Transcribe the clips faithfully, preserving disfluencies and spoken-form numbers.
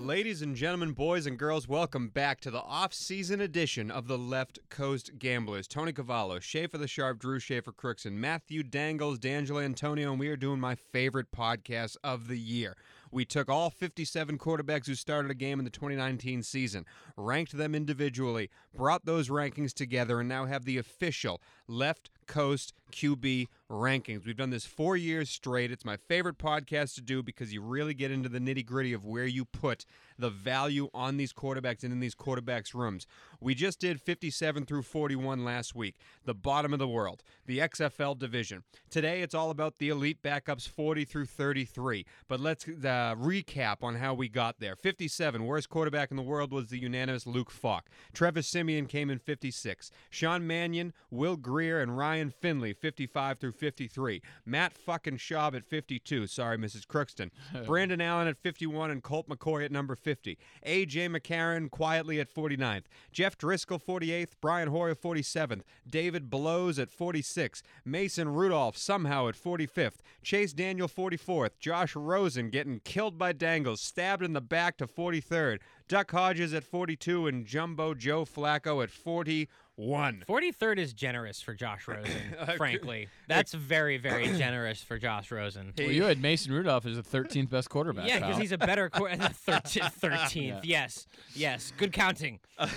Ladies and gentlemen, boys and girls, welcome back to the off-season edition of the Left Coast Gamblers. Tony Cavallo, Schaefer the Sharp, Drew Schaefer Crookston, Matthew Dangles, D'Angelo Antonio, and we are doing my favorite podcast of the year. We took all fifty-seven quarterbacks who started a game in the twenty nineteen season, ranked them individually, brought those rankings together, and now have the official Left Coast Q B rankings. We've done this four years straight. It's my favorite podcast to do because you really get into the nitty-gritty of where you put the value on these quarterbacks and in these quarterbacks' rooms. We just did fifty-seven through forty-one last week, the bottom of the world, the X F L division. Today, it's all about the elite backups forty through thirty-three. But let's uh, recap on how we got there. fifty-seven, worst quarterback in the world was the unanimous Luke Falk. Trevor Siemian came in fifty-six. Sean Mannion, Will Greer, and Ryan Finley, fifty-five through fifty-three. Matt fucking Schaub at fifty-two. Sorry, Missus Crookston. Brandon Allen at fifty-one and Colt McCoy at number fifty. A J McCarron quietly at forty-ninth. Jeff Driscoll, forty-eighth. Brian Hoyer, forty-seventh. David Blows at forty-six. Mason Rudolph somehow at forty-fifth. Chase Daniel, forty-fourth. Josh Rosen getting killed by Dangles, stabbed in the back to forty-third. Duck Hodges at forty-two and Jumbo Joe Flacco at forty-one. forty-third is generous for Josh Rosen, frankly. That's very, very generous for Josh Rosen. Well, you had Mason Rudolph as the thirteenth best quarterback. Yeah, because pal. he's a better quarterback. thirteenth, yeah. yes, yes. Good counting.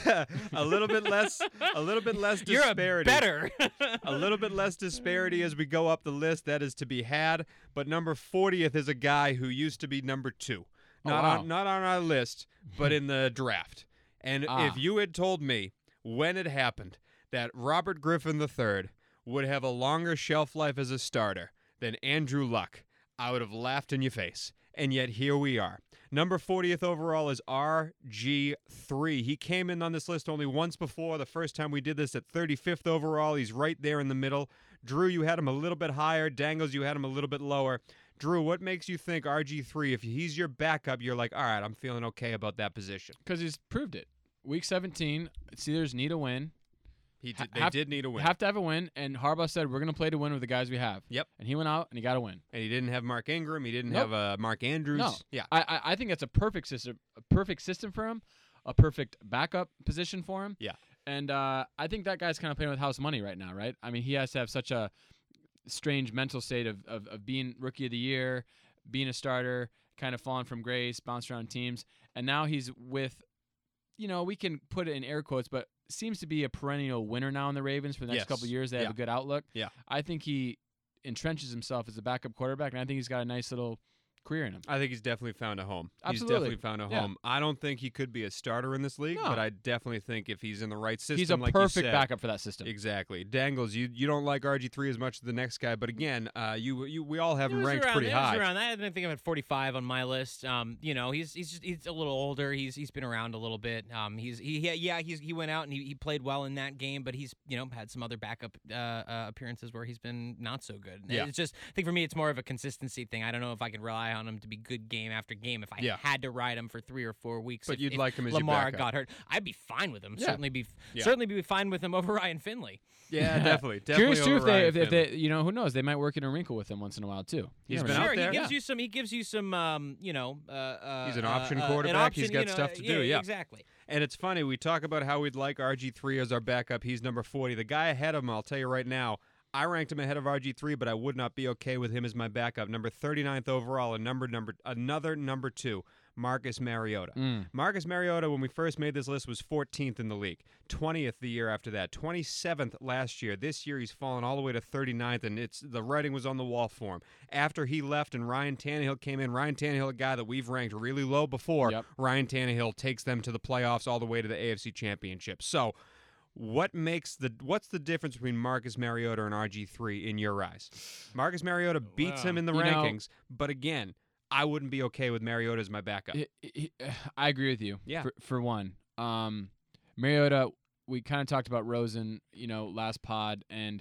a little bit less, a little bit less disparity. You're a better. A little bit less disparity as we go up the list. That is to be had. But number fortieth is a guy who used to be number two. Not oh, wow. on, not on our list, but in the draft. And ah. if you had told me when it happened that Robert Griffin the third would have a longer shelf life as a starter than Andrew Luck, I would have laughed in your face. And yet here we are. Number fortieth overall is R G three. He came in on this list only once before. The first time we did this at thirty-fifth overall. He's right there in the middle. Drew, you had him a little bit higher. Dangles, you had him a little bit lower. Drew, what makes you think R G three, if he's your backup, you're like, all right, I'm feeling okay about that position? Because he's proved it. Week seventeen, Steelers need a win. He did, they have, did need a win. Have to have a win, and Harbaugh said, we're going to play to win with the guys we have. Yep. And he went out, and he got a win. And he didn't have Mark Ingram. He didn't Nope. have uh, Mark Andrews. No. Yeah. I, I I think that's a perfect system, a perfect system for him, a perfect backup position for him. Yeah. And uh, I think that guy's kind of playing with house money right now, right? I mean, he has to have such a strange mental state of, of, of being rookie of the year, being a starter, kind of falling from grace, bounced around teams. And now he's with, you know, we can put it in air quotes, but seems to be a perennial winner now in the Ravens for the next Yes. couple of years. They have Yeah. a good outlook. Yeah. I think he entrenches himself as a backup quarterback, and I think he's got a nice little career in him. I think he's definitely found a home. Absolutely. He's definitely found a Yeah. home. I don't think he could be a starter in this league, No. but I definitely think if he's in the right system, He's a like perfect you said, backup for that system. Exactly. Dangles, you you don't like R G three as much as the next guy, but again, uh, you you we all have It him was ranked around, pretty it was high. around that. I didn't think I'm at forty-five on my list. Um, you know, he's he's just, he's a little older. He's he's been around a little bit. Um, he's he yeah he's he went out and he, he played well in that game, but he's you know had some other backup uh, uh, appearances where he's been not so good. Yeah. It's just I think for me it's more of a consistency thing. I don't know if I can rely on him to be good game after game. If I Yeah. had to ride him for three or four weeks, But if, you'd if like him as your Lamar backup. got hurt, I'd be fine with him. Yeah. Certainly be Yeah. certainly be fine with him over Ryan Finley. Yeah, definitely. definitely Curious too over if they, Ryan if, if Finley. they, you know, who knows? They might work in a wrinkle with him once in a while too. He's You been never know. out Sure, there. he gives Yeah. you some. He gives you some. Um, you know, uh, uh, He's an uh, option uh, quarterback. An option, He's got you know, stuff to do, yeah. exactly. And it's funny, we talk about how we'd like R G three as our backup. He's number forty. The guy ahead of him, I'll tell you right now, I ranked him ahead of R G three, but I would not be okay with him as my backup. Number thirty-ninth overall, and number number another number two, Marcus Mariota. Mm. Marcus Mariota, when we first made this list, was fourteenth in the league, twentieth the year after that, twenty-seventh last year. This year he's fallen all the way to thirty-ninth, and it's the writing was on the wall for him. After he left and Ryan Tannehill came in, Ryan Tannehill, a guy that we've ranked really low before, Yep. Ryan Tannehill takes them to the playoffs all the way to the A F C Championship. So what makes the what's the difference between Marcus Mariota and R G three in your eyes? Marcus Mariota beats Wow. him in the You know- rankings, but again, I wouldn't be okay with Mariota as my backup. He- he- I agree with you. Yeah. For, for one, um, Mariota. We kind of talked about Rosen, you know, last pod, and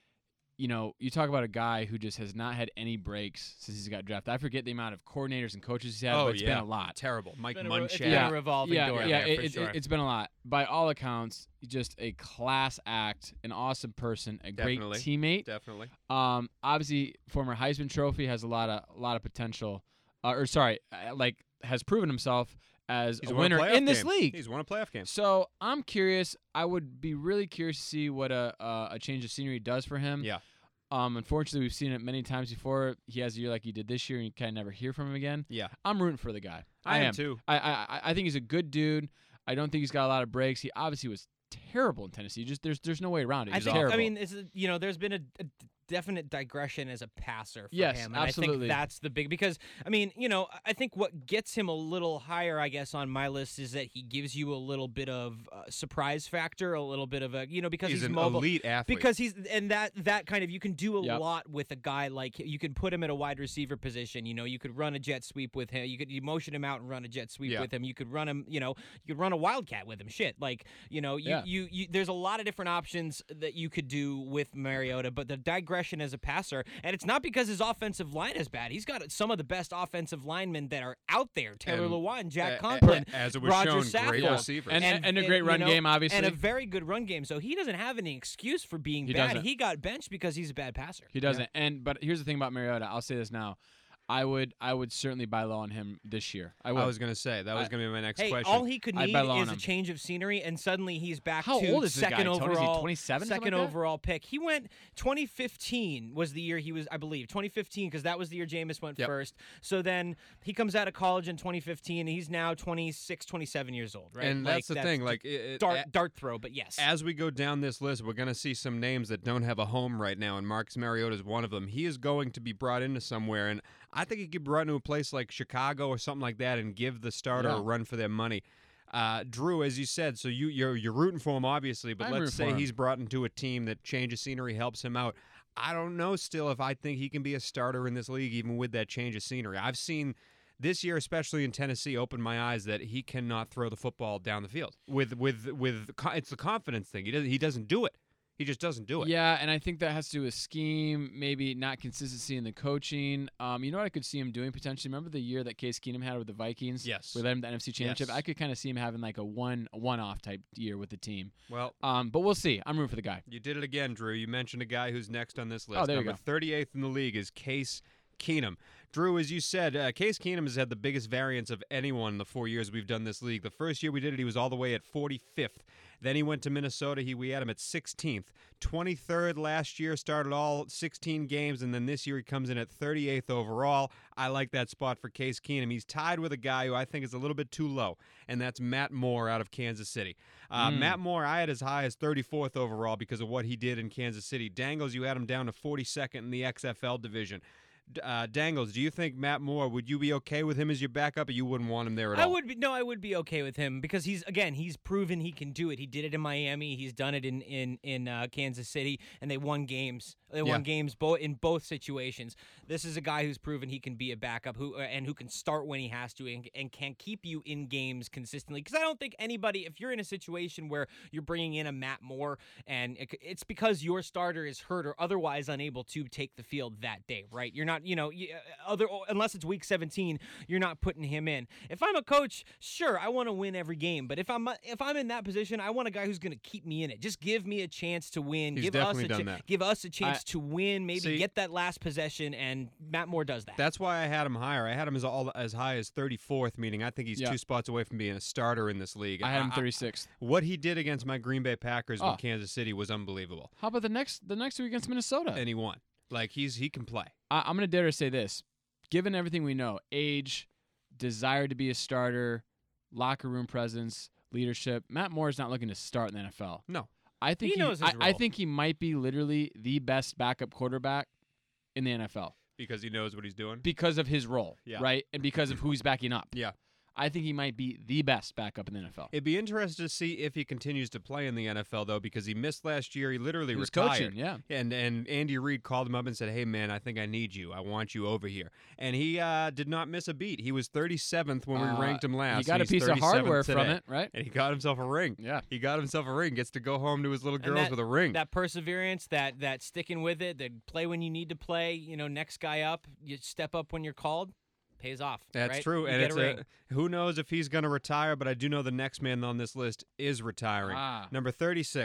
you know, you talk about a guy who just has not had any breaks since he's got drafted. I forget the amount of coordinators and coaches he's had, Oh, but it's yeah. been a lot. Terrible. Mike It's been a- it's Munchak. been Yeah. a revolving yeah, door yeah, there, it, for it, sure. it's been a lot. By all accounts, just a class act, an awesome person, a Definitely. great teammate. Definitely. Um, obviously, former Heisman Trophy has a lot of a lot of potential, uh, or sorry, uh, like has proven himself as He's a won winner playoff in this game. league. He's won a playoff game. So I'm curious. I would be really curious to see what a uh, a change of scenery does for him. Yeah. Um. Unfortunately, we've seen it many times before. He has a year like he did this year, and you kind of never hear from him again. Yeah. I'm rooting for the guy. I, I am am too. I, I I think he's a good dude. I don't think he's got a lot of breaks. He obviously was terrible in Tennessee. Just there's there's no way around it. I He's think. terrible. I mean, it's, you know, there's been a, a definite digression as a passer for Yes, him. And I absolutely. think that's the big because I mean, you know, I think what gets him a little higher, I guess, on my list is that he gives you a little bit of uh, surprise factor, a little bit of a, you know, because He's, he's, an mobile. elite athlete. Because he's and that that kind of you can do a Yep. lot with a guy like you can put him at a wide receiver position. You know, you could run a jet sweep with him. You could you motion him out and run a jet sweep Yeah. with him. You could run him. You know, you could run a wildcat with him. Shit, like you know, you, Yeah. you you there's a lot of different options that you could do with Mariota. But the digression as a passer, and it's not because his offensive line is bad. He's got some of the best offensive linemen that are out there. Taylor And- Lewan, Jack A- a- Conklin, as it was Roger shown, great Saffold. receivers. And- and a great you run know, game, obviously. and a very good run game. So he doesn't have any excuse for being He bad. doesn't. He got benched because he's a bad passer. He doesn't. And but here's the thing about Mariota. I'll say this now. I would I would certainly buy low on him this year. I would. I was going to say, that was I- going to be my next Hey, question. all he could I'd need bet low on is a him. change of scenery, and suddenly he's back How to old is this second guy? Tony, is he overall. twenty-seven, something Second like that? overall pick. He went twenty fifteen was the year he was, I believe, twenty fifteen because that was the year Jameis went Yep. first. So then he comes out of college in twenty fifteen, and he's now twenty-six, twenty-seven years old, right? and Like, that's the thing. Like, it, it- dart a- dart throw, but yes. as we go down this list, we're going to see some names that don't have a home right now, and Marcus Mariota is one of them. He is going to be brought into somewhere, and I think he could be brought into a place like Chicago or something like that and give the starter Yeah. a run for their money. Uh, Drew, as you said, so you, you're you're rooting for him, obviously, but I'm let's rooting say for him. he's brought into a team that change of scenery helps him out. I don't know still if I think he can be a starter in this league, even with that change of scenery. I've seen this year, especially in Tennessee, open my eyes that he cannot throw the football down the field. With with with co- it's the confidence thing. He doesn't he doesn't do it. He just doesn't do it. Yeah, and I think that has to do with scheme, maybe not consistency in the coaching. Um, you know what I could see him doing potentially? Remember the year that Case Keenum had with the Vikings? Yes. We led him to the N F C Championship. Yes. I could kind of see him having like a one a one-off type year with the team. Well, Um, but we'll see. I'm rooting for the guy. you did it again, Drew. You mentioned a guy who's next on this list. Oh, there you Number go. thirty-eighth in the league is Case Keenum. Drew, as you said, uh, Case Keenum has had the biggest variance of anyone in the four years we've done this league. The first year we did it, he was all the way at forty-fifth. Then he went to Minnesota. He we had him at sixteenth. twenty-third last year, started all sixteen games, and then this year he comes in at thirty-eighth overall. I like that spot for Case Keenum. He's tied with a guy who I think is a little bit too low, and that's Matt Moore out of Kansas City. Uh, Mm. Matt Moore, I had as high as thirty-fourth overall because of what he did in Kansas City. Dangles, you had him down to forty-second in the X F L division. D- Uh, Dangles, do you think Matt Moore, would you be okay with him as your backup, or you wouldn't want him there at I all? would be no, I would be okay with him because he's again he's proven he can do it. He did it in Miami. He's done it in in in uh, Kansas City, and they won games. They Yeah. won games both in both situations. This is a guy who's proven he can be a backup who uh, and who can start when he has to and, and can keep you in games consistently. Because I don't think anybody, if you're in a situation where you're bringing in a Matt Moore and it, it's because your starter is hurt or otherwise unable to take the field that day, right? You're not, you know, you, other unless it's week seventeen, you're not putting him in. If I'm a coach, sure, I want to win every game, but if I'm if I'm in that position, I want a guy who's going to keep me in it. Just give me a chance to win. He's give us definitely a done cha- that. give us a chance to win. Maybe See- get that last possession, and Matt Moore does that. That's why I had him higher. I had him as all as high as thirty-fourth, meaning I think he's Yeah. two spots away from being a starter in this league. I had him I- I- thirty-sixth. what he did against my Green Bay Packers Oh. with Kansas City was unbelievable, How about the next the next week against Minnesota? and he won. Like he's he can play. I, I'm going to dare to say this. Given everything we know, age, desire to be a starter, locker room presence, leadership, Matt Moore is not looking to start in the N F L. No, I think He knows his I, I role. think he might be literally the best backup quarterback in the N F L because he knows what he's doing. because of his role, Yeah. right? And because of who he's backing up. Yeah. I think he might be the best backup in the N F L. It'd be interesting to see if he continues to play in the N F L though, because he missed last year. He literally He was retired. coaching, yeah. And and Andy Reid called him up and said, "Hey man, I think I need you. I want you over here." And he uh, did not miss a beat. He was thirty-seventh when we Uh, ranked him last. He got a and he's piece of thirty-seventh hardware from today. it, right? And he got himself a ring. Yeah. He got himself a ring. Gets to go home to his little And girls that- with a ring. That perseverance, that that sticking with it, that play when you need to play. You know, next guy up, you step up when you're called. Pays off. That's right? true, You and get it's a ring. a, who knows if he's going to retire, but I do know the next man on this list is retiring. Ah. Number thirty-six,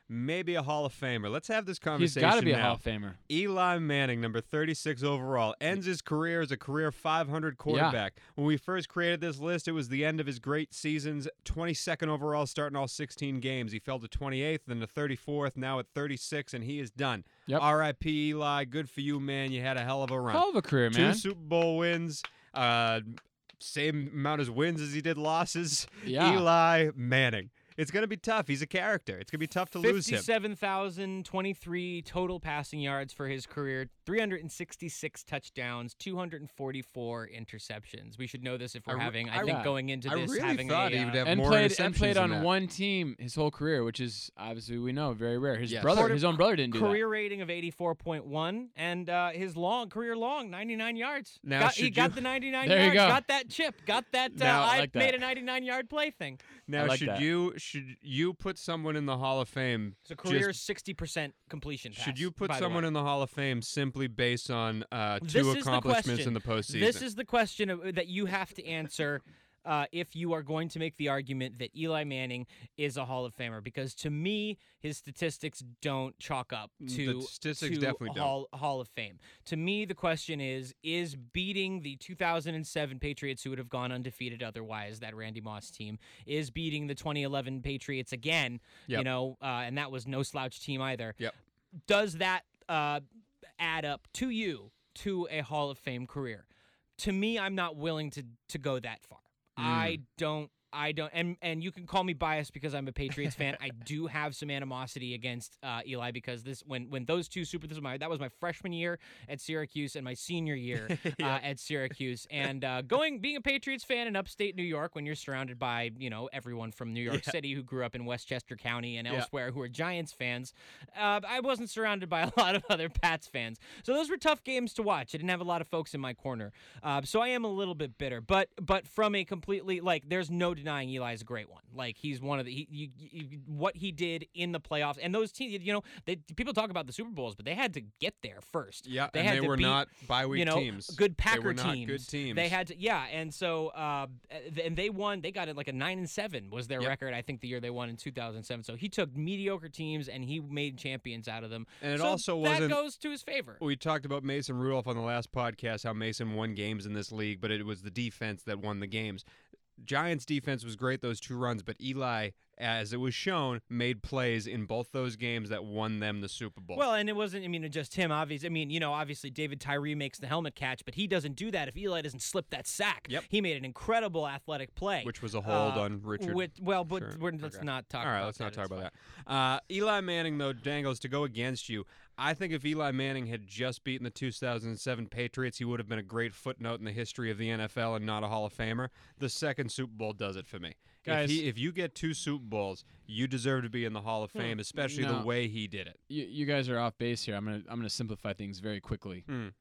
maybe a Hall of Famer. Let's have this He's conversation got to be a now. Hall of Famer. Eli Manning, number thirty-six overall, ends his career as a career five hundred quarterback. When we first created this list, it was the end of his great seasons. twenty-second overall, starting all sixteen games. He fell to twenty-eighth, then to thirty-fourth, now at thirty-six, and he is done. Yep. R I P Eli. Good for you, man. You had a hell of a run. Hell of a career, Two man. Super Bowl wins. Uh, same amount as wins as he did losses. Yeah. Eli Manning. It's going to be tough. He's a character. It's going to be tough to lose him. fifty-seven thousand twenty-three total passing yards for his career, three hundred sixty-six touchdowns, two hundred forty-four interceptions. We should know this if we're I re- having, I, I- think going into I this, really having thought a, he would uh, have and more played interceptions and played than on that. one team his whole career, which is obviously we know very rare. His Yes. brother, Quarter- his own brother, didn't do career rating of eighty-four point one, and uh, his long career long ninety-nine yards. Now, got, he should got you- the ninety-nine There you yards, go. got that chip, got that. Uh, Now, I I like made that. a ninety-nine yard play thing. Now, I like should that. you should you put someone in the Hall of Fame? It's a career just- sixty percent completion pass. Should you put by the someone way. in the Hall of Fame simply based on uh, This two is the accomplishments question. in the postseason? This is the question of, that you have to answer uh, if you are going to make the argument that Eli Manning is a Hall of Famer. Because to me, his statistics don't chalk up Mm, to, the statistics to definitely don't. Hall, Hall of Fame. To me, the question is, is beating the two thousand seven Patriots, who would have gone undefeated otherwise, that Randy Moss team, is beating the twenty eleven Patriots again, you Yep. know, uh, and that was no slouch team either. Yep. Does that uh, add up to you to a Hall of Fame career? To me, I'm not willing to to go that far. I don't. I don't, and and you can call me biased because I'm a Patriots fan. I do have some animosity against uh, Eli because this when when those two super this was my that was my freshman year at Syracuse and my senior year Yeah. uh, at Syracuse, and uh, going being a Patriots fan in upstate New York when you're surrounded by you know everyone from New York Yeah. City who grew up in Westchester County and Yeah. elsewhere who are Giants fans, uh, I wasn't surrounded by a lot of other Pats fans, so those were tough games to watch. I didn't have a lot of folks in my corner, uh, so I am a little bit bitter. But but from a completely like, there's no denying Eli's a great one. Like he's one of the he, you, you, what he did in the playoffs and those teams. You know, they, people talk about the Super Bowls, but they had to get there first. Yeah, they and had they to were beat, not bye week you know, teams. good Packer they were not teams. good teams. They had to, yeah, and so uh, and they won. They got it like a nine and seven was their Yep. record. I think the year they won in two thousand seven. So he took mediocre teams and he made champions out of them. And it So also that wasn't- goes to his favor. We talked about Mason Rudolph on the last podcast, how Mason won games in this league, but it was the defense that won the games. Giants' defense was great those two runs, but Eli, as it was shown, made plays in both those games that won them the Super Bowl. Well, and it wasn't, I mean, just him, obviously. I mean, you know, obviously David Tyree makes the helmet catch, but he doesn't do that if Eli doesn't slip that sack. Yep. He made an incredible athletic play. which was a hold uh, on Richard. With, well, but Sure. we're, let's Okay. not talk All right, about let's that. not talk It's about fine. that. Uh, Eli Manning, though, Dangles, to go against you, I think if Eli Manning had just beaten the two thousand seven Patriots, he would have been a great footnote in the history of the N F L and not a Hall of Famer. The second Super Bowl does it for me. Guys- if, he, if you get two Super Bowls, you deserve to be in the Hall of Fame, especially No. the way he did it. You, you guys are off base here. I'm gonna I'm gonna simplify things very quickly. Mm.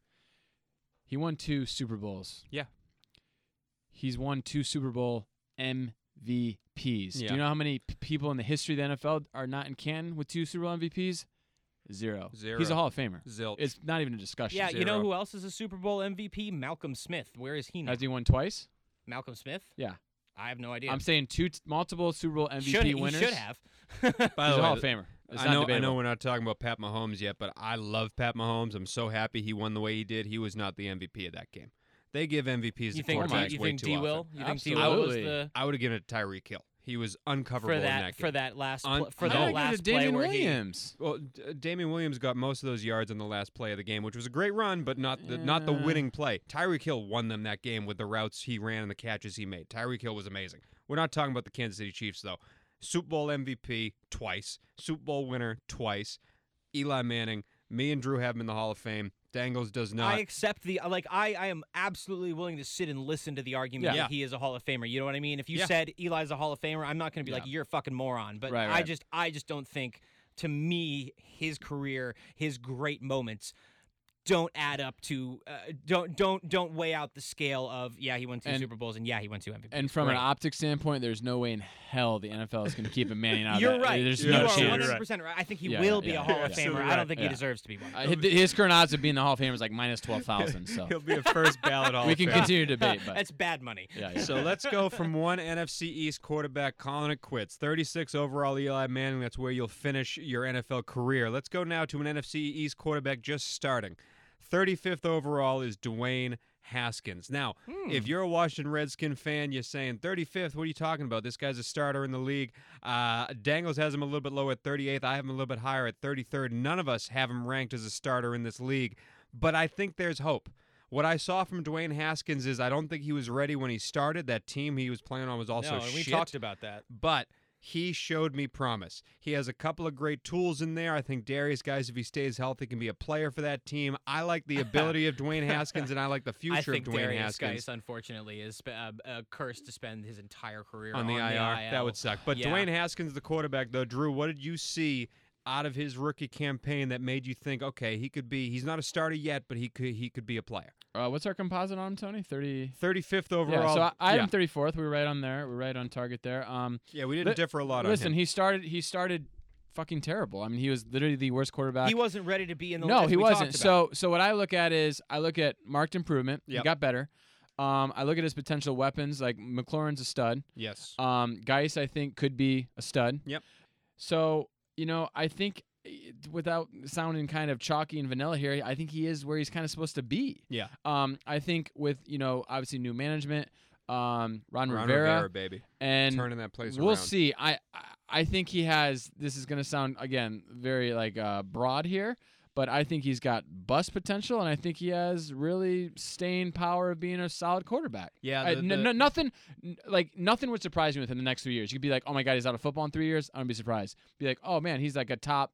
He won two Super Bowls. Yeah. He's won two Super Bowl M V Ps. Yeah. Do you know how many p- people in the history of the N F L are not in Canton with two Super Bowl M V Ps? Zero. Zero. He's a Hall of Famer. Zilch. It's not even a discussion. Yeah, you know Zero. who else is a Super Bowl M V P? Malcolm Smith. Where is he now? Has he won twice? Malcolm Smith? Yeah. I have no idea. I'm saying two t- multiple Super Bowl M V P should, he winners. should have. By He's the a way, Hall of Famer. It's I not know, I debatable. know we're not talking about Pat Mahomes yet, but I love Pat Mahomes. I'm so happy he won the way he did. He was not the M V P of that game. They give M V Ps you to think, quarterbacks you way think too D often. Will? You think D Will was Absolutely. the I would have given it to Tyreek Hill. He was uncoverable for in that that for game. that last Un- pl- for I that don't give it last to play Damian where Williams. Well, D- uh, Damian Williams got most of those yards in the last play of the game, which was a great run, but not the not the Yeah. winning play. Tyreek Hill won them that game with the routes he ran and the catches he made. Tyreek Hill was amazing. We're not talking about the Kansas City Chiefs though. Super Bowl M V P twice, Super Bowl winner twice. Eli Manning. Me and Drew have him in the Hall of Fame. Dangles does not. I accept the like. I, I am absolutely willing to sit and listen to the argument Yeah. that he is a Hall of Famer. You know what I mean? If you Yeah. said Eli's a Hall of Famer, I'm not going to be Yeah. like you're a fucking moron. But Right, I right. just I just don't think. To me, his career, his great moments don't add up to uh, don't don't don't weigh out the scale of yeah he won two And- Super Bowls and yeah he won two M V Ps. And from Right. an optics standpoint, there's no way in hell the N F L is going to keep a Manning out of You're that. right. There's you no are chance. one hundred percent right. I think he Yeah, will yeah, be yeah. a Hall You're of Famer. absolutely I right. don't think Yeah. he deserves to be one. Uh, his- his current odds of being the Hall of Famer is like minus twelve thousand. So He'll be a first ballot Hall we of can Famer. continue to debate. But That's bad money. yeah, yeah. So let's go from one N F C East quarterback calling it quits. thirty-six overall Eli Manning, that's where you'll finish your N F L career. Let's go now to an N F C East quarterback just starting. thirty-fifth overall is Dwayne Haskins. Now, Hmm. if you're a Washington Redskin fan, you're saying thirty-fifth, what are you talking about? This guy's a starter in the league. Uh, Dangles has him a little bit lower at thirty-eighth. I have him a little bit higher at thirty-third. None of us have him ranked as a starter in this league, but I think there's hope. What I saw from Dwayne Haskins is I don't think he was ready when he started. That team he was playing on was also no, and we shit. talked about that. But he showed me promise. He has a couple of great tools in there. I think Darius, guys, if he stays healthy, can be a player for that team. I like the ability of Dwayne Haskins, and I like the future I think of Dwayne Darius Haskins. Geis, unfortunately, is uh, uh, cursed to spend his entire career on the I R. I L. That would suck. But Yeah. Dwayne Haskins, the quarterback, though, Drew, what did you see out of his rookie campaign that made you think, okay, he could be, he's not a starter yet, but he could he could be a player? Uh, what's our composite on him, Tony? thirty. thirty-fifth overall. Yeah, so I, I had yeah. him thirty-fourth. We were right on there. We were right on target there. Um, Yeah, we didn't Li- differ a lot listen, on him. he started. He started fucking terrible. I mean, he was literally the worst quarterback. He wasn't ready to be in the no, as he we wasn't. talked about. So, so what I look at is I look at marked improvement. Yep. He got better. Um, I look at his potential weapons. Like McLaurin's a stud. Yes. Um, Geis, I think, could be a stud. Yep. So, you know, I think eh, without sounding kind of chalky and vanilla here, I think he is where he's kind of supposed to be. Yeah. Um, I think with, you know, obviously new management, um, Ron, Ron Rivera, Rivera, baby. and Turning that place we'll around. see. I, I I think he has, this is going to sound, again, very like uh, broad here, but I think he's got bust potential, and I think he has really staying power of being a solid quarterback. Yeah. I- the- n- the- n- nothing, n- like nothing would surprise me within the next three years. You could be like, oh my god, he's out of football in three years. I wouldn't be surprised. Be like, oh man, he's like a top.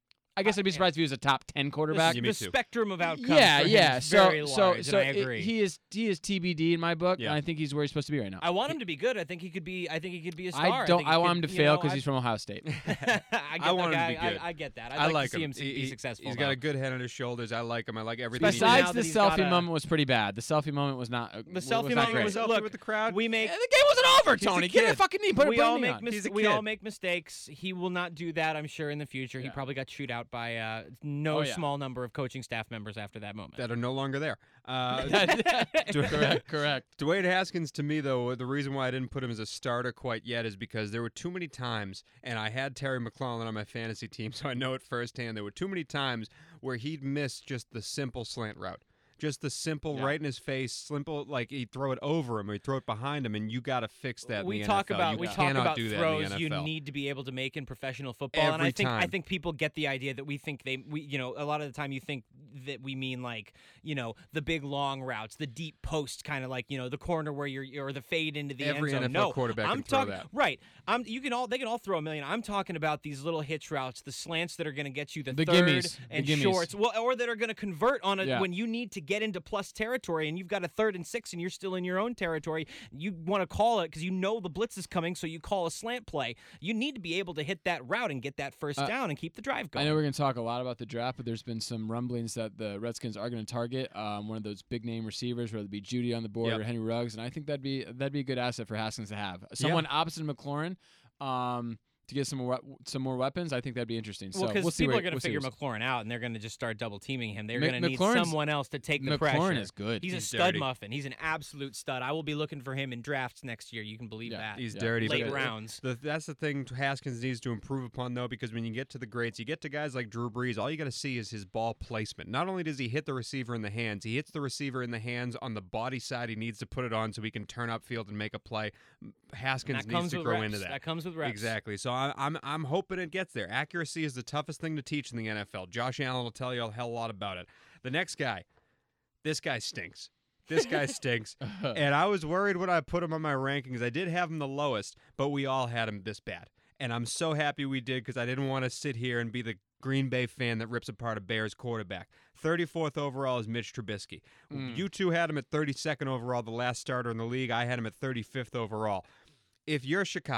I guess I'd be surprised if he was a top ten the, quarterback. Yeah, me the too. spectrum of outcomes. Yeah, for him yeah. is So, very so, large, so and I it- agree. he is he is T B D in my book, Yeah. and I think he's where he's supposed to be right now. I want him to be good. I think he could be. I think he could be a star. I don't. think I, he want could- him to you fail know, because I- he's from Ohio State. I, get I want that him to be guy. good. I, I get that. I'd I like, like to see him. him He- be he- successful. He's though. got a good head on his shoulders. I like him. I like everything. Especially he now Besides that the he's got selfie a- moment was pretty bad. The selfie moment was not. uh, The was selfie not moment great. was Selfie look with the crowd. We make Yeah, the game wasn't over, He's a Tony. Get kid. a fucking knee. Put, we put a all knee make on. mis- He's a we all kid. make mistakes. He will not do that. I'm sure in the future. He Yeah. probably got chewed out by uh, no Oh, yeah. small number of coaching staff members after that moment. that are no longer there. Uh, correct. Correct. Dwayne Haskins, to me, though, the reason why I didn't put him as a starter quite yet is because there were too many times, and I had Terry McLaurin on my fantasy team, so I know it firsthand. There were too many times where he'd miss just the simple slant route. Just the simple Yeah. right in his face, simple, like he'd throw it over him or he'd throw it behind him, and you got to fix that in we the talk N F L. about you we talk cannot about do that throws in the you N F L. need to be able to make in professional football, and I Every think I time. think people get the idea that we think they we you know a lot of the time you think that we mean like you know the big long routes, the deep post kind of like you know the corner where you're or the fade into the Every end N zone. F L No, quarterback I'm can throw talking that. right. I'm you can all they can all throw a million. I'm talking about these little hitch routes, the slants that are going to get you the, The third gimmies. The and gimmies. shorts, well, or that are going to convert on a Yeah. when you need to get into plus territory and you've got a third and six and you're still in your own territory. You want to call it because you know the blitz is coming, so you call a slant play. You need to be able to hit that route and get that first Uh, down and keep the drive going. I know we're going to talk a lot about the draft, but there's been some rumblings that the Redskins are going to target um, one of those big name receivers, whether it be Judy on the board Yep. or Henry Ruggs, and I think that'd be that'd be a good asset for Haskins to have. Someone opposite of McLaurin um, to get some more we- some more weapons. I think that'd be interesting. Well, so because we'll see people where- are going to we'll see figure where- McLaurin out, and they're going to just start double teaming him. They're Mc- going to need McLaurin's- someone else to take the McLaurin pressure. is good. He's, He's a stud dirty. muffin. He's an absolute stud. I will be looking for him in drafts next year. You can believe Yeah, that. He's Yeah. dirty. Late but rounds. The, that's the thing Haskins needs to improve upon, though, because when you get to the greats, you get to guys like Drew Brees, all you got to see is his ball placement. Not only does he hit the receiver in the hands, he hits the receiver in the hands on the body side. He needs to put it on so he can turn upfield and make a play. Haskins that needs comes to with grow reps. into that. That comes with reps. Exactly. So I, I'm I'm hoping it gets there. Accuracy is the toughest thing to teach in the N F L. Josh Allen will tell you a hell of a lot about it. The next guy, this guy stinks. This guy stinks. And I was worried when I put him on my rankings. I did have him the lowest, but we all had him this bad. And I'm so happy we did because I didn't want to sit here and be the Green Bay fan that rips apart a Bears quarterback. thirty-fourth overall is Mitch Trubisky. Mm. You two had him at thirty-second overall, the last starter in the league. I had him at thirty-fifth overall. If you're Chicago,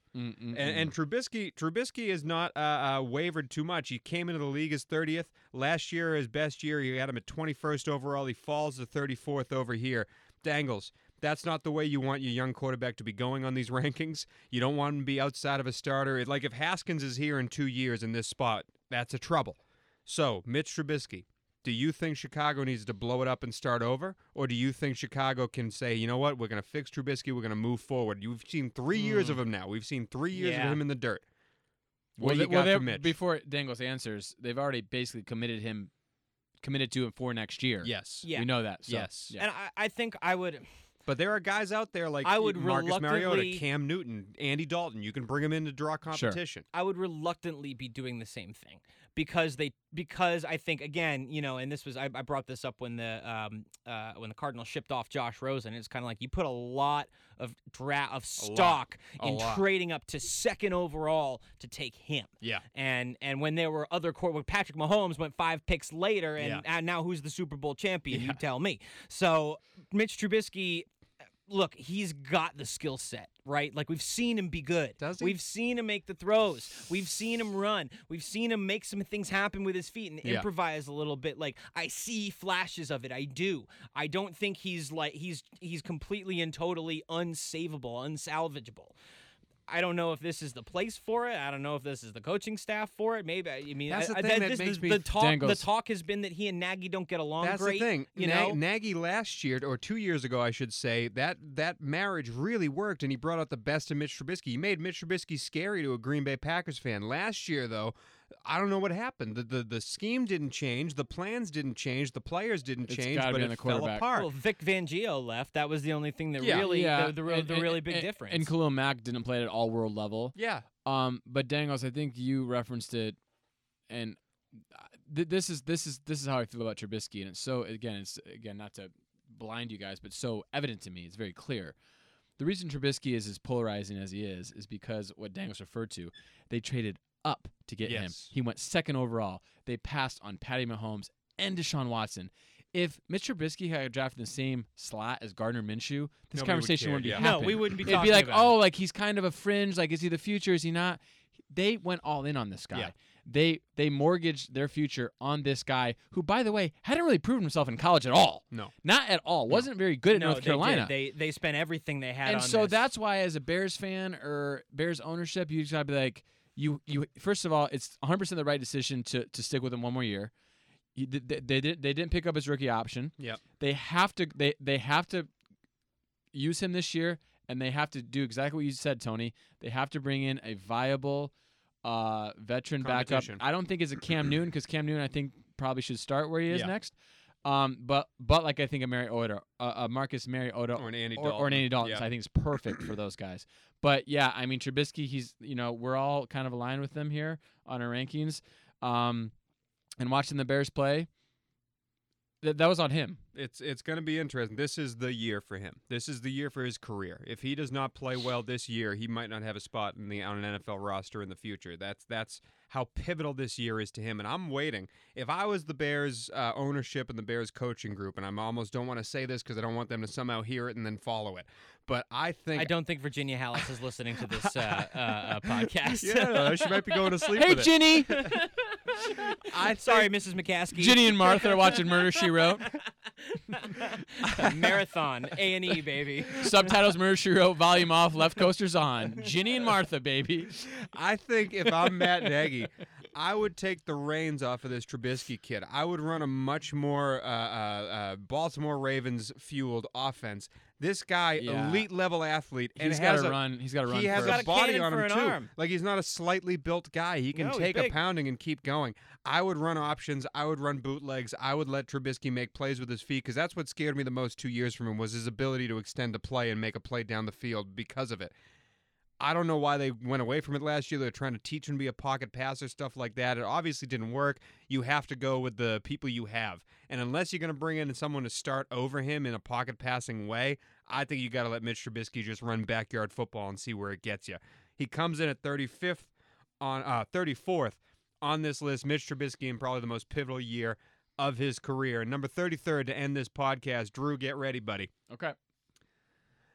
Mm-mm-mm. And, and Trubisky, Trubisky is not uh, uh, wavered too much. He came into the league as thirtieth. Last year, his best year, he had him at twenty-first overall. He falls to thirty-fourth over here. Dangles, that's not the way you want your young quarterback to be going on these rankings. You don't want him to be outside of a starter. Like if Haskins is here in two years in this spot, that's a trouble. So, Mitch Trubisky, do you think Chicago needs to blow it up and start over? Or do you think Chicago can say, you know what, we're going to fix Trubisky, we're going to move forward? You've seen three mm. years of him now. We've seen three years yeah. of him in the dirt. What well, do you they, got well, for Mitch? Before Dangles answers, they've already basically committed him, committed to him for next year. Yes. Yeah. We know that. So, yes. Yeah. And I, I think I would... But there are guys out there like I would Marcus Mariota, reluctantly- Cam Newton, Andy Dalton. You can bring them in to draw competition. I would reluctantly be doing the same thing because they because I think again, you know, and this was I, I brought this up when the um uh when the Cardinals shipped off Josh Rosen. It's kind of like you put a lot of dra- of stock A in lot. trading up to second overall to take him. Yeah. And and when there were other court, when Patrick Mahomes went five picks later, and, Yeah. and now who's the Super Bowl champion? Yeah. You tell me. So Mitch Trubisky. Look, he's got the skill set, right? Like, we've seen him be good. Does he? We've seen him make the throws. We've seen him run. We've seen him make some things happen with his feet and Yeah. improvise a little bit. Like, I see flashes of it. I do. I don't think he's, like, he's he's completely and totally unsavable, unsalvageable. I don't know if this is the place for it. I don't know if this is the coaching staff for it. Maybe I mean That's the I, thing I, that this, makes the, me- the talk. Dangles. The talk has been that he and Nagy don't get along That's great. the thing. You Na- know, Nagy last year, or two years ago, I should say, that that marriage really worked, and he brought out the best of Mitch Trubisky. He made Mitch Trubisky scary to a Green Bay Packers fan. Last year, though, I don't know what happened. The the, the scheme didn't change, the plans didn't change, the players didn't It's change, gotta but be it on the fell quarterback. apart. well, Vic Fangio left. That was the only thing that Yeah. really yeah. the, the, real- and, the and- really big and, difference. And Khalil Mack didn't play at all world level. yeah. Um, but Dangles, I think you referenced it, and th- this is this is this is how I feel about Trubisky, and it's so again, it's again not to blind you guys, but so evident to me. It's very clear. The reason Trubisky is as polarizing as he is is because what Dangles referred to. They traded up to get him. Yes. He went second overall. They passed on Patty Mahomes and Deshaun Watson. If Mitch Trubisky had drafted in the same slot as Gardner Minshew, this Nobody would conversation care, wouldn't be yeah. happening. No, we wouldn't be It'd talking be like, about oh, it. like he's kind of a fringe. Like, is he the future? Is he not? They went all in on this guy. Yeah. They they mortgaged their future on this guy, who, by the way, hadn't really proven himself in college at all. No. Not at all. Wasn't very good at no, North they Carolina. did. They they spent everything they had and on so this. that's why, as a Bears fan or Bears ownership, you just gotta be like, you you. First of all, it's one hundred percent the right decision to to stick with him one more year. You, they, they, they did they didn't pick up his rookie option. Yep. They have to they they have to use him this year, and they have to do exactly what you said, Tony. They have to bring in a viable uh, veteran backup. Competition. I don't think it's a Cam Newton, because Cam Newton I think probably should start where he is Yeah. next. Um, but but like I think a Mariota, uh, a Marcus Mariota, Or an Andy or, Dalton. or an Andy Dalton. Yeah. So I think it's perfect for those guys. But yeah, I mean Trubisky, he's you know we're all kind of aligned with them here on our rankings. Um, and watching the Bears play, th- that was on him. It's it's going to be interesting. This is the year for him. This is the year for his career. If he does not play well this year, he might not have a spot in the on an N F L roster in the future. That's that's how pivotal this year is to him. And I'm waiting. If I was the Bears uh, ownership and the Bears coaching group, and I almost don't want to say this because I don't want them to somehow hear it and then follow it, but I think I don't think Virginia Hallis is listening to this uh, uh, uh, podcast. yeah, she might be going to sleep. Hey, with it. Ginny! I Sorry, think- Missus McCaskey. Ginny and Martha are watching Murder, She Wrote. Marathon, A and E, baby. Subtitles, Murder, She Wrote, volume off, left coasters on. Ginny and Martha, baby. I think if I'm Matt Nagy, I would take the reins off of this Trubisky kid. I would run a much more uh, uh, uh, Baltimore Ravens fueled offense. This guy, Yeah. elite level athlete, and He's has got to a, run. He's got to run he has first. got a a body cannon on for him an too. arm. Like he's not a slightly built guy. He can No, he's take a big. pounding and keep going. I would run options. I would run bootlegs. I would let Trubisky make plays with his feet because that's what scared me the most two years from him was his ability to extend a play and make a play down the field because of it. I don't know why they went away from it last year. They were trying to teach him to be a pocket passer, stuff like that. It obviously didn't work. You have to go with the people you have. And unless you're going to bring in someone to start over him in a pocket passing way, I think you got to let Mitch Trubisky just run backyard football and see where it gets you. He comes in at thirty-fifth on uh, thirty-fourth on this list. Mitch Trubisky in probably the most pivotal year of his career. Number thirty-third to end this podcast. Drew, get ready, buddy. Okay.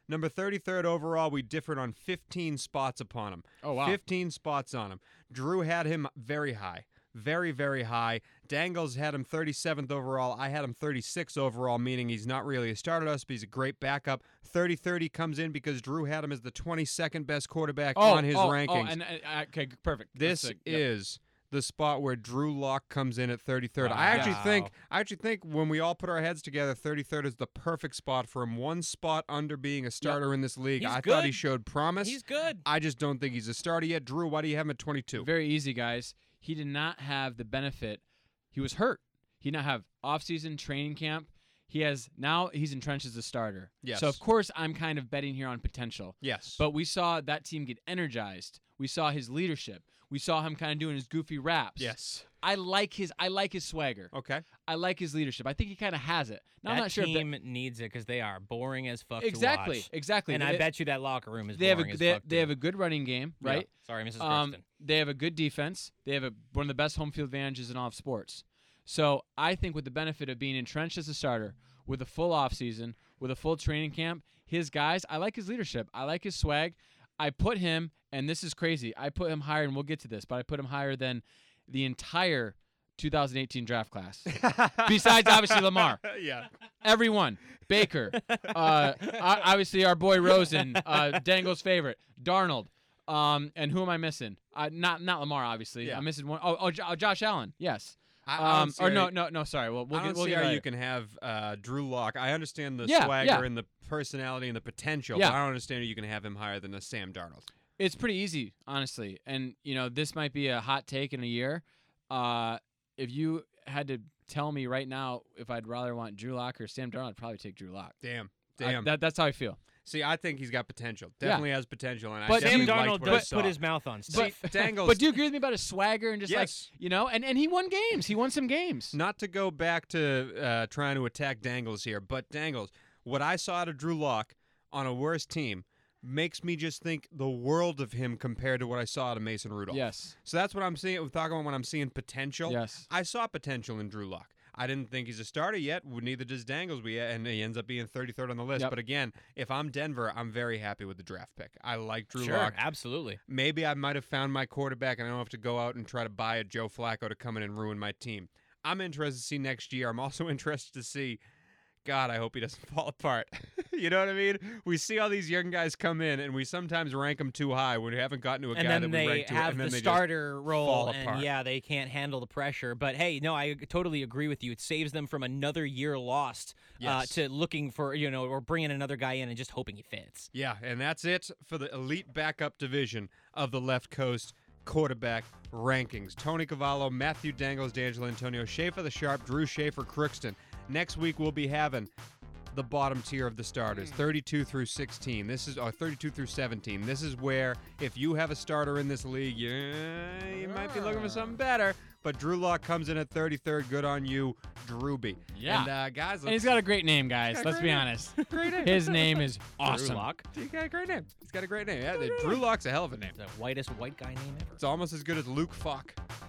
Number thirty-third overall, we differed on fifteen spots upon him. Oh, wow. fifteen spots on him. Drew had him very high. Very, very high. Dangles had him thirty-seventh overall. I had him thirty-sixth overall, meaning he's not really a starter to us, but he's a great backup. thirty thirty comes in because Drew had him as the twenty-second best quarterback Oh, on his oh, rankings. Oh, and, uh, okay, perfect. This That's a- yep. is the spot where Drew Lock comes in at thirty-third. I actually Wow. think I actually think when we all put our heads together, thirty-third is the perfect spot for him. One spot under being a starter in this league. He's I thought he good. showed promise. He's good. I just don't think he's a starter yet. Drew, why do you have him at twenty-two? Very easy, guys. He did not have the benefit. He was hurt. He did not have off-season training camp. He has now he's entrenched as a starter. Yes. So of course I'm kind of betting here on potential. Yes. But we saw that team get energized. We saw his leadership. We saw him kind of doing his goofy raps. yes. I like his I like his swagger. Okay. I like his leadership. I think he kind of has it. Now, that I'm not sure if team that, needs it because they are boring as fuck exactly, to watch. exactly. And they, I bet you that locker room is they have boring a as they, fuck they too. have a good running game, Yeah. right? Sorry, Missus Um, Kirsten. they have a good defense. They have a, one of the best home field advantages in all of sports. So I think with the benefit of being entrenched as a starter, with a full offseason, with a full training camp, his guys, I like his leadership. I like his swag. I put him, and this is crazy, I put him higher, and we'll get to this, but I put him higher than the entire two thousand eighteen draft class. Besides, obviously, Lamar. yeah. Everyone. Baker. Uh, o- obviously, our boy Rosen, uh, Dangle's favorite. Darnold. Um, and who am I missing? Uh, not not Lamar, obviously. Yeah. I'm missing one. Oh, oh, Jo- oh, Josh Allen. Yes. I, I Um, don't see or how no, you- no, no. Sorry. We'll, we'll I get don't we'll see get how right. you can have uh, Drew Lock. I understand the Yeah, swagger yeah. and the personality and the potential, Yeah. but I don't understand how you can have him higher than a Sam Darnold. It's pretty easy, honestly. And you know, this might be a hot take in a year. Uh, if you had to tell me right now if I'd rather want Drew Lock or Sam Darnold, I'd probably take Drew Lock. Damn. I- Damn. that, that's how I feel. See, I think he's got potential. Yeah. Definitely has potential, and But I Sam definitely Darnold liked what I does saw. put his mouth on See, stuff. Dangles. But do you agree with me about his swagger and just Yes. like you know, and, and he won games. He won some games. Not to go back to uh, trying to attack Dangles here, but Dangles, what I saw out of Drew Lock on a worse team makes me just think the world of him compared to what I saw out of Mason Rudolph. Yes. So that's what I'm seeing. We're talking about when I'm seeing potential. Yes. I saw potential in Drew Lock. I didn't think he's a starter yet. Neither does Dangles. We and he ends up being thirty-third on the list. Yep. But again, if I'm Denver, I'm very happy with the draft pick. I like Drew Sure, Lock. absolutely. Maybe I might have found my quarterback, and I don't have to go out and try to buy a Joe Flacco to come in and ruin my team. I'm interested to see next year. I'm also interested to see. God, I hope he doesn't fall apart. You know what I mean? We see all these young guys come in, and we sometimes rank them too high when we haven't gotten to a And guy then that we they rank too have and then the they just starter role, fall and apart. yeah, they can't handle the pressure. But hey, no, I totally agree with you. It saves them from another year lost uh, Yes. to looking for, you know, or bringing another guy in and just hoping he fits. Yeah, and that's it for the elite backup division of the Left Coast quarterback rankings. Tony Cavallo, Matthew Dangles, D'Angelo Antonio, Schaefer the Sharp, Drew Schaefer, Crookston. Next week we'll be having the bottom tier of the starters, thirty-two through sixteen. This is or thirty-two through seventeen. This is where if you have a starter in this league, you, you might be looking for something better. But Drew Lock comes in at thirty-third. Good on you, Drewby. Yeah. And uh, guys, And he's got a great name, guys. got a Let's great be name. honest. great name. His name is awesome. Drew Lock, He's got a great name. He's got a great name. Yeah, the Drew Lock's a hell of a name. the whitest white guy name ever. It's almost as good as Luke Falk.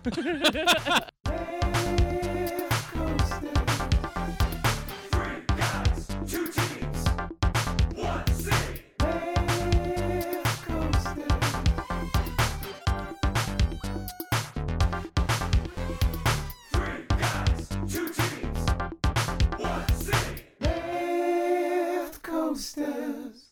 Two teams, one city. Three guys, two teams, one city. Left Coasters.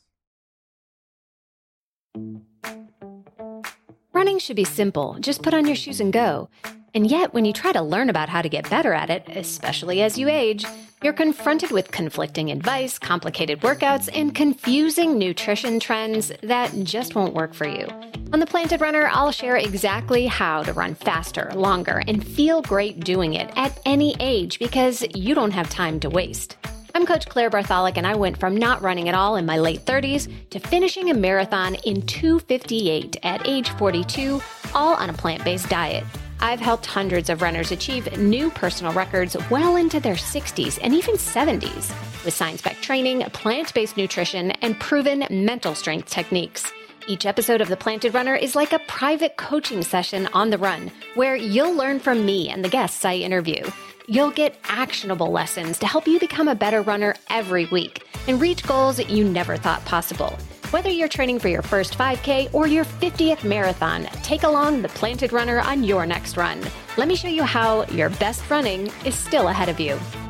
Running should be simple. Just put on your shoes and go. And yet, when you try to learn about how to get better at it, especially as you age, you're confronted with conflicting advice, complicated workouts, and confusing nutrition trends that just won't work for you. On The Planted Runner, I'll share exactly how to run faster, longer, and feel great doing it at any age because you don't have time to waste. I'm Coach Claire Bartholic, and I went from not running at all in my late thirties to finishing a marathon in two fifty-eight at age forty-two, all on a plant-based diet. I've helped hundreds of runners achieve new personal records well into their sixties and even seventies with science-backed training, plant-based nutrition, and proven mental strength techniques. Each episode of The Planted Runner is like a private coaching session on the run, where you'll learn from me and the guests I interview. You'll get actionable lessons to help you become a better runner every week and reach goals that you never thought possible. Whether you're training for your first five K or your fiftieth marathon, take along the Planted Runner on your next run. Let me show you how your best running is still ahead of you.